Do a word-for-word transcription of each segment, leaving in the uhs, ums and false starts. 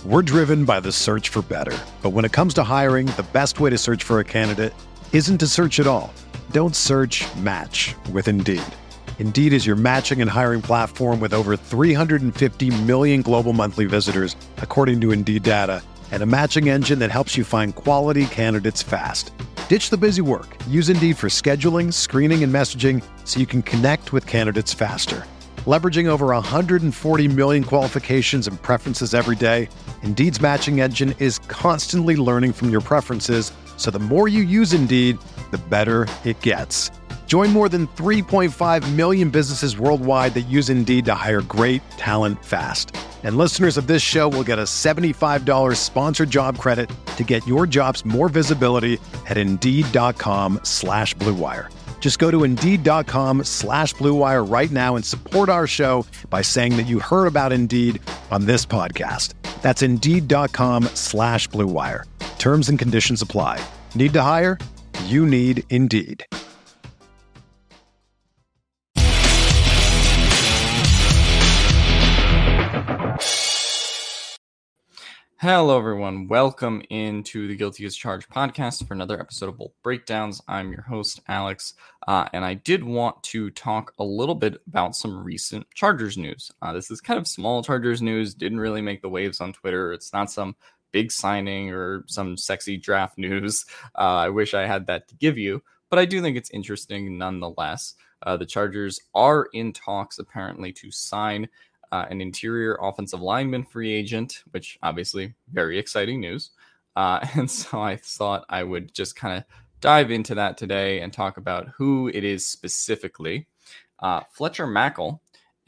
We're driven by the search for better. But when it comes to hiring, the best way to search for a candidate isn't to search at all. Don't search, match with Indeed. Indeed is your matching and hiring platform with over three hundred fifty million global monthly visitors, according to Indeed data, and a matching engine that helps you find quality candidates fast. Ditch the busy work. Use Indeed for scheduling, screening, and messaging so you can connect with candidates faster. Leveraging over one hundred forty million qualifications and preferences every day, Indeed's matching engine is constantly learning from your preferences, so the more you use Indeed, the better it gets. Join more than three point five million businesses worldwide that use Indeed to hire great talent fast. And listeners of this show will get a seventy-five dollars sponsored job credit to get your jobs more visibility at Indeed.com slash Blue Wire. Just go to Indeed.com slash Blue Wire right now and support our show by saying that you heard about Indeed on this podcast. That's Indeed.com slash Blue Wire. Terms and conditions apply. Need to hire? You need Indeed. Hello, everyone. Welcome into the Guilty as Charged podcast for another episode of Bold Breakdowns. I'm your host, Alex, uh, and I did want to talk a little bit about some recent Chargers news. Uh, this is kind of small Chargers news, didn't really make the waves on Twitter. It's not some big signing or some sexy draft news. Uh, I wish I had that to give you, but I do think it's interesting nonetheless. Uh, the Chargers are in talks, apparently, to sign Uh, an interior offensive lineman free agent, which obviously very exciting news. Uh, and so I thought I would just kind of dive into that today and talk about who it is specifically. Uh, Fletcher Mackel,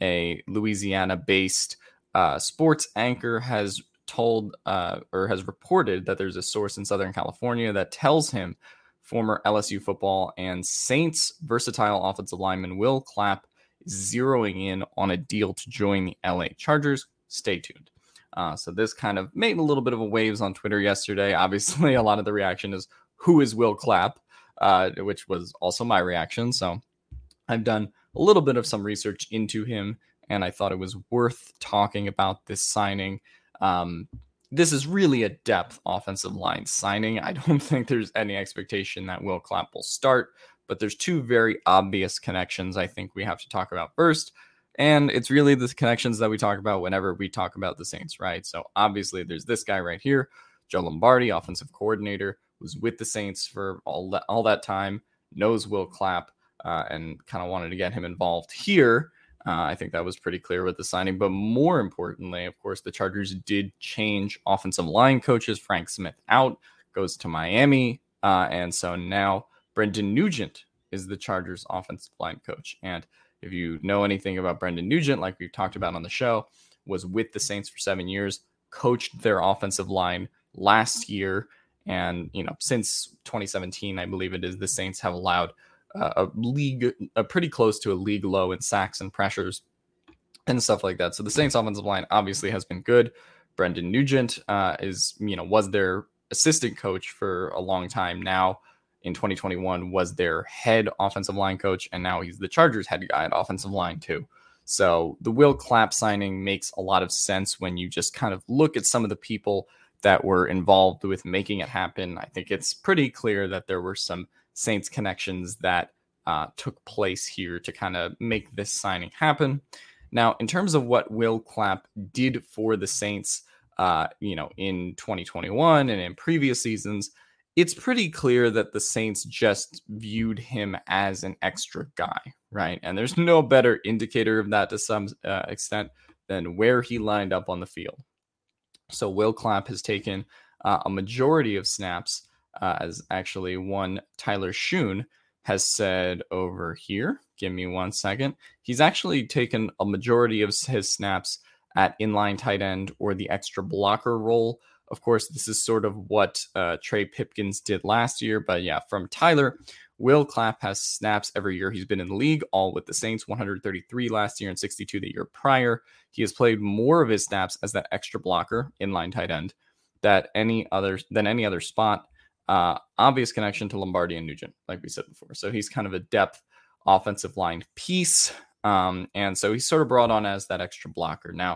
a Louisiana-based uh, sports anchor, has told uh, or has reported that there's a source in Southern California that tells him former L S U football and Saints versatile offensive lineman Will Clapp zeroing in on a deal to join the L A Chargers. Stay tuned. Uh, so this kind of made a little bit of a waves on Twitter yesterday. Obviously, a lot of the reaction is, who is Will Clapp? Uh, which was also my reaction. So I've done a little bit of some research into him, and I thought it was worth talking about this signing. Um, this is really a depth offensive line signing. I don't think there's any expectation that Will Clapp will start, but there's two very obvious connections I think we have to talk about first. And it's really the connections that we talk about whenever we talk about the Saints, right? So obviously there's this guy right here, Joe Lombardi, offensive coordinator, was with the Saints for all that, all that time, knows Will Clapp, uh, and kind of wanted to get him involved here. Uh, I think that was pretty clear with the signing. But more importantly, of course, the Chargers did change offensive line coaches. Frank Smith out, goes to Miami. Uh, and so now Brendan Nugent is the Chargers offensive line coach. And if you know anything about Brendan Nugent, like we've talked about on the show, was with the Saints for seven years, coached their offensive line last year. And, you know, since twenty seventeen, I believe it is, the Saints have allowed uh, a league, a pretty close to a league low in sacks and pressures and stuff like that. So the Saints offensive line obviously has been good. Brendan Nugent uh, is, you know, was their assistant coach for a long time now. In twenty twenty-one was their head offensive line coach, and now he's the Chargers head guy at offensive line too. So the Will Clapp signing makes a lot of sense when you just kind of look at some of the people that were involved with making it happen. I think it's pretty clear that there were some Saints connections that uh, took place here to kind of make this signing happen. Now, in terms of what Will Clapp did for the Saints, uh, you know, in twenty twenty-one and in previous seasons, it's pretty clear that the Saints just viewed him as an extra guy, right? And there's no better indicator of that to some uh, extent than where he lined up on the field. So Will Clapp has taken uh, a majority of snaps, uh, as actually one Tyler Schoon has said over here. Give me one second. He's actually taken a majority of his snaps at inline tight end or the extra blocker role. Of course, this is sort of what uh, Trey Pipkins did last year. But yeah, from Tyler, Will Clapp has snaps every year he's been in the league, all with the Saints, one hundred thirty-three last year and sixty-two the year prior. He has played more of his snaps as that extra blocker, inline tight end, that any other than any other spot. Uh, obvious connection to Lombardi and Nugent, like we said before. So he's kind of a depth offensive line piece. Um, and so he's sort of brought on as that extra blocker. Now,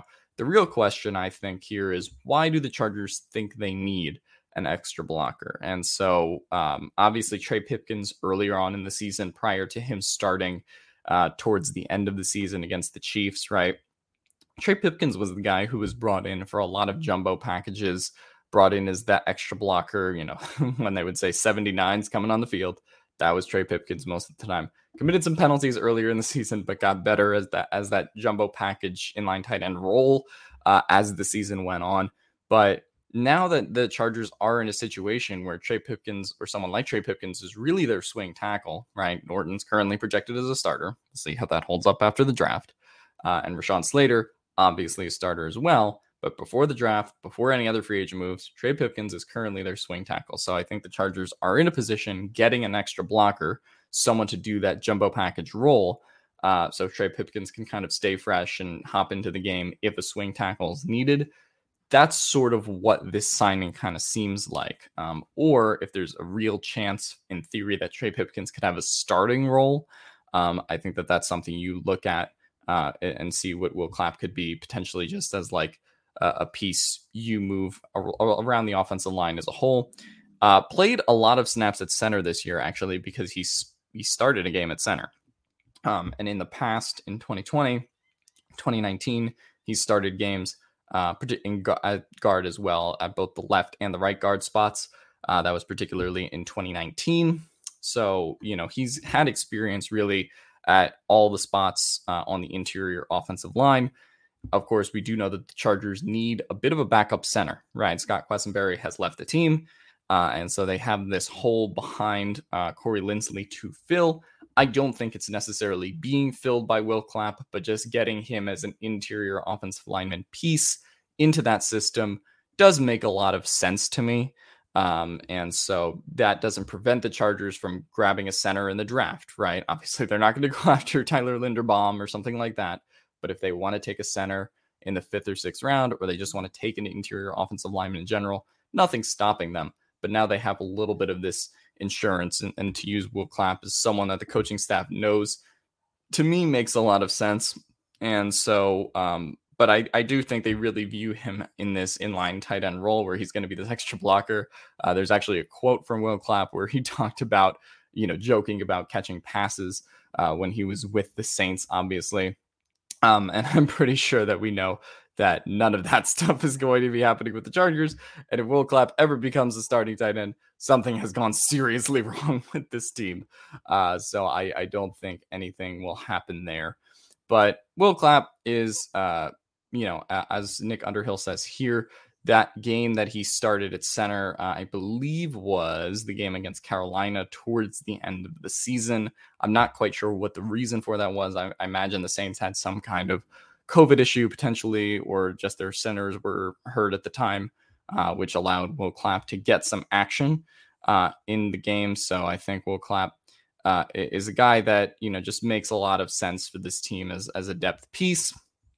The real question, I think, here is why do the Chargers think they need an extra blocker? And so um, obviously Trey Pipkins earlier on in the season, prior to him starting uh, towards the end of the season against the Chiefs, right? Trey Pipkins was the guy who was brought in for a lot of jumbo packages, brought in as that extra blocker, you know, when they would say seventy-nine's coming on the field. That was Trey Pipkins most of the time. Committed some penalties earlier in the season, but got better as that as that jumbo package inline tight end role uh, as the season went on. But now that the Chargers are in a situation where Trey Pipkins or someone like Trey Pipkins is really their swing tackle, right? Norton's currently projected as a starter. We'll see how that holds up after the draft. Uh, and Rashawn Slater, obviously a starter as well. But before the draft, before any other free agent moves, Trey Pipkins is currently their swing tackle. So I think the Chargers are in a position getting an extra blocker, someone to do that jumbo package role. Uh, so Trey Pipkins can kind of stay fresh and hop into the game if a swing tackle is needed. That's sort of what this signing kind of seems like. Um, or if there's a real chance in theory that Trey Pipkins could have a starting role, um, I think that that's something you look at uh, and see what Will Clapp could be potentially just as like a piece you move around the offensive line as a whole. Uh, played a lot of snaps at center this year, actually, because he, he started a game at center. Um, and in the past, in twenty twenty, twenty nineteen, he started games uh, in guard as well at both the left and the right guard spots. Uh, that was particularly in twenty nineteen. So, you know, he's had experience really at all the spots uh, on the interior offensive line. Of course, we do know that the Chargers need a bit of a backup center, right? Scott Quessenberry has left the team, uh, and so they have this hole behind uh, Corey Linsley to fill. I don't think it's necessarily being filled by Will Clapp, but just getting him as an interior offensive lineman piece into that system does make a lot of sense to me. Um, and so that doesn't prevent the Chargers from grabbing a center in the draft, right? Obviously, they're not going to go after Tyler Linderbaum or something like that. But if they want to take a center in the fifth or sixth round, or they just want to take an interior offensive lineman in general, nothing's stopping them. But now they have a little bit of this insurance, and, and to use Will Clapp as someone that the coaching staff knows, to me, makes a lot of sense. And so, um, but I, I do think they really view him in this inline tight end role where he's going to be this extra blocker. Uh, there's actually a quote from Will Clapp where he talked about, you know, joking about catching passes uh, when he was with the Saints, obviously. Um, and I'm pretty sure that we know that none of that stuff is going to be happening with the Chargers. And if Will Clapp ever becomes a starting tight end, something has gone seriously wrong with this team. Uh, so I, I don't think anything will happen there. But Will Clapp is, uh, you know, as Nick Underhill says here, that game that he started at center, uh, I believe was the game against Carolina towards the end of the season. I'm not quite sure what the reason for that was. I, I imagine the Saints had some kind of COVID issue potentially, or just their centers were hurt at the time, uh, which allowed Will Clapp to get some action uh, in the game. So I think Will Clapp uh, is a guy that, you know, just makes a lot of sense for this team as, as a depth piece.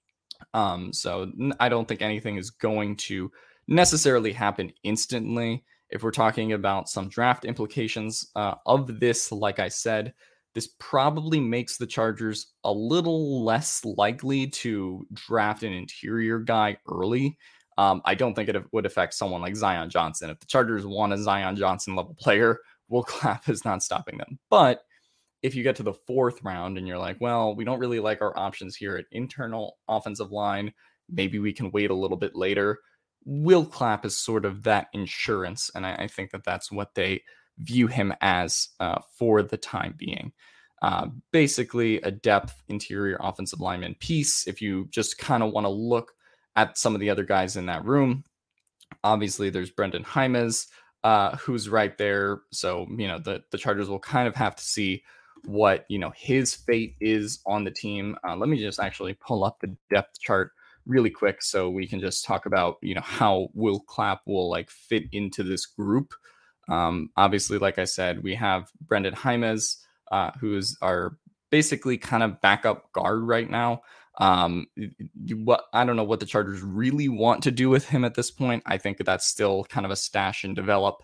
Um, so I don't think anything is going to necessarily happen instantly. If we're talking about some draft implications uh, of this, like I said, this probably makes the Chargers a little less likely to draft an interior guy early. Um, I don't think it would affect someone like Zion Johnson. If the Chargers want a Zion Johnson level player, Will Clapp is not stopping them. But if you get to the fourth round and you're like, well, we don't really like our options here at internal offensive line, maybe we can wait a little bit later. Will Clapp is sort of that insurance, and I, I think that that's what they view him as uh, for the time being. Uh, basically, a depth interior offensive lineman piece. If you just kind of want to look at some of the other guys in that room, obviously there's Brendan Jaimes, uh, who's right there. So, you know, the, the Chargers will kind of have to see what, you know, his fate is on the team. Uh, let me just actually pull up the depth chart really quick so we can just talk about, you know, how Will Clapp will like fit into this group. Um, obviously, like I said, we have Brendan Jaimes, uh, who is our basically kind of backup guard right now. Um, what I don't know what the Chargers really want to do with him at this point. I think that that's still kind of a stash and develop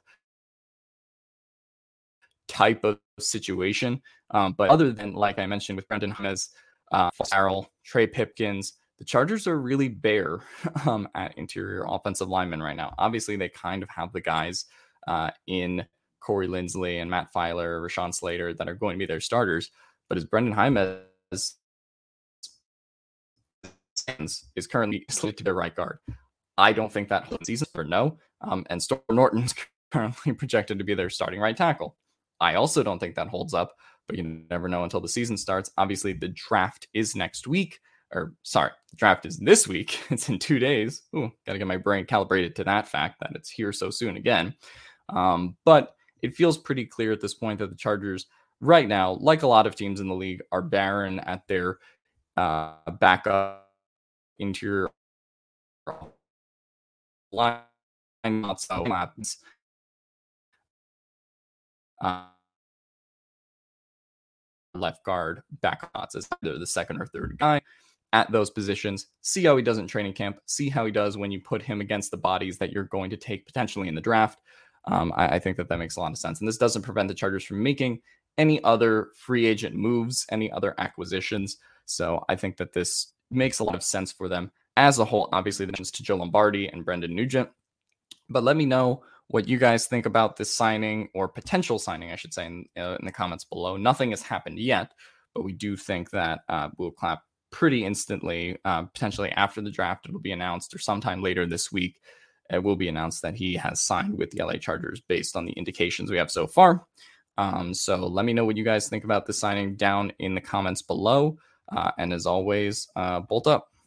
type of situation. Um, but other than, like I mentioned, with Brendan Jaimes, uh, Farrell, Trey Pipkins, the Chargers are really bare um, at interior offensive linemen right now. Obviously, they kind of have the guys uh, in Corey Linsley and Matt Filer, Rashawn Slater that are going to be their starters. But as Brendan Jaimes is currently slated to be right guard, I don't think that holds season for no. Um, and Storm Norton's currently projected to be their starting right tackle. I also don't think that holds up, but you never know until the season starts. Obviously, the draft is next week. Or sorry, the draft is this week. It's in two days. Ooh, got to get my brain calibrated to that fact that it's here so soon again. Um, but it feels pretty clear at this point that the Chargers right now, like a lot of teams in the league, are barren at their uh, backup interior line. Not so happens. Uh, left guard, back as either the second or third guy at those positions. See how he does in training camp. See how he does when you put him against the bodies that you're going to take potentially in the draft. Um, I, I think that that makes a lot of sense. And this doesn't prevent the Chargers from making any other free agent moves, any other acquisitions. So I think that this makes a lot of sense for them as a whole. Obviously, the mentions to Joe Lombardi and Brendan Nugent. But let me know what you guys think about this signing, or potential signing, I should say, in, uh, in the comments below. Nothing has happened yet, but we do think that uh, we'll clap pretty instantly, uh, potentially after the draft. It'll be announced, or sometime later this week, it will be announced that he has signed with the L A Chargers based on the indications we have so far. Um, so let me know what you guys think about this signing down in the comments below. Uh, and as always, uh, bolt up.